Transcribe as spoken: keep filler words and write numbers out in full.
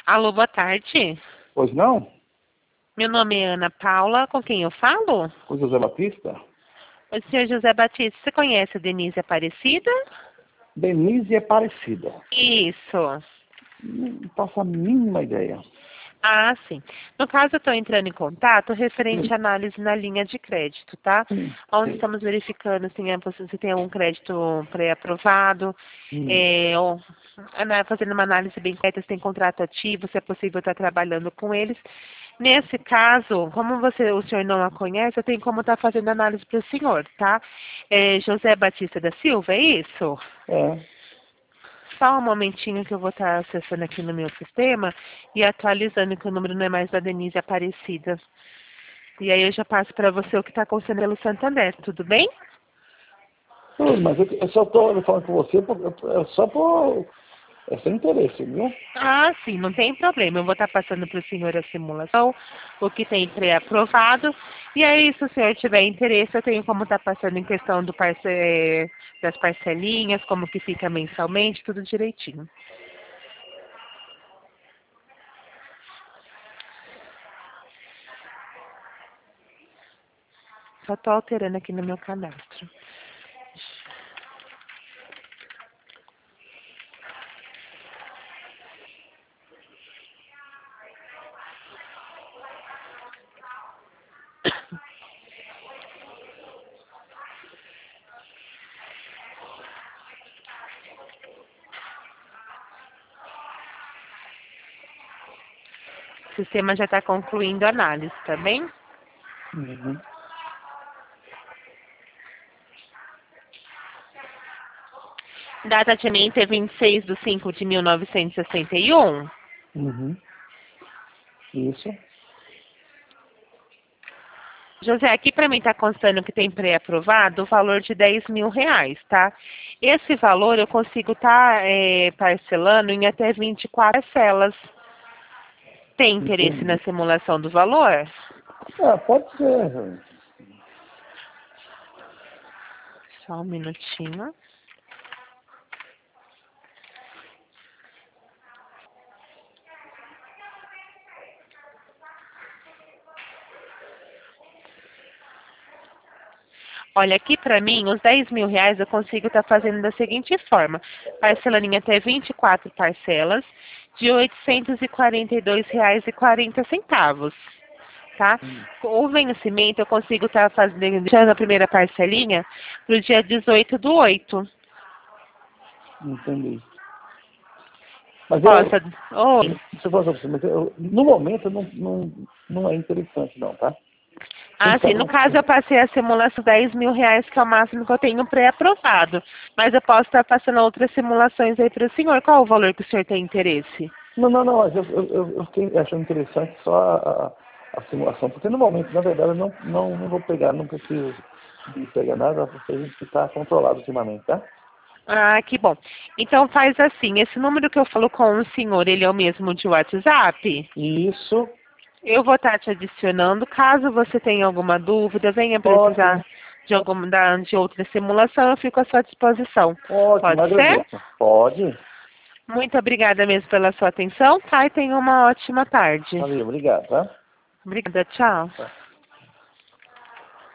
Alô, boa tarde. Pois não? Meu nome é Ana Paula, com quem eu falo? O José Batista? O senhor José Batista, você conhece a Denise Aparecida? Denise Aparecida. Isso. Não faço a mínima ideia. Ah, sim. No caso, eu estou entrando em contato referente Hum, à análise na linha de crédito, tá? hum, Onde sim. estamos verificando se é possi- se tem algum crédito pré-aprovado, Hum. é, ou, ana- fazendo uma análise bem completa, se tem contrato ativo, se é possível estar trabalhando com eles. Nesse caso, como você, o senhor não a conhece, eu tenho como estar fazendo análise para o senhor, tá? É José Batista da Silva, é isso? É. Só um momentinho que eu vou estar acessando aqui no meu sistema e atualizando que o número não é mais da Denise Aparecida. E aí eu já passo para você o que está acontecendo pelo Santander, tudo bem? Tudo, mas eu, eu só estou falando com você por, é só por... É sem interesse, viu? Ah, sim, não tem problema. Eu vou estar passando para o senhor a simulação, o que tem pré-aprovado. E aí, se o senhor tiver interesse, eu tenho como estar passando em questão do parce... das parcelinhas, como que fica mensalmente, tudo direitinho. Só estou alterando aqui no meu cadastro. O sistema já está concluindo a análise, tá bem? Uhum. Data de nascimento é vinte e seis de cinco de mil novecentos e sessenta e um. Uhum. Isso. José, aqui para mim está constando que tem pré-aprovado o valor de dez mil reais, tá? Esse valor eu consigo estar parcelando em até vinte e quatro parcelas. Tem interesse na Entendi. simulação do valor? Ah, pode ser. Só um minutinho. Olha, aqui para mim, os dez mil reais eu consigo estar fazendo da seguinte forma. Parcelando em até vinte e quatro parcelas de oitocentos e quarenta e dois reais e quarenta centavos. Tá? Hum, O vencimento eu consigo estar fazendo, deixando a primeira parcelinha para o dia dezoito do oito. Entendi. Mas eu, Posso? Oi. se eu fosse você, mas eu, no momento não, não, não é interessante não, tá? Tem Ah, que estar sim. No caso, com... eu passei a simulação dez mil reais, que é o máximo que eu tenho pré-aprovado. Mas eu posso estar passando outras simulações aí para o senhor. Qual o valor que o senhor tem interesse? Não, não, não, mas eu, eu, eu eu fiquei achando interessante só a, a, a simulação, porque no momento, na verdade, eu não, não, não vou pegar, não preciso de pegar nada, porque a gente está controlado ultimamente, tá? Ah, que bom. Então faz assim, esse número que eu falo com o senhor, ele é o mesmo de WhatsApp? Isso, Eu vou estar te adicionando. Caso você tenha alguma dúvida, venha ótimo, precisar de alguma da- de outra simulação, eu fico à sua disposição. ótimo, Pode ser? agradeço. Pode? Muito obrigada mesmo pela sua atenção, tá? E tenha uma ótima tarde. Valeu, obrigado, tá? Obrigada, tchau. Tá.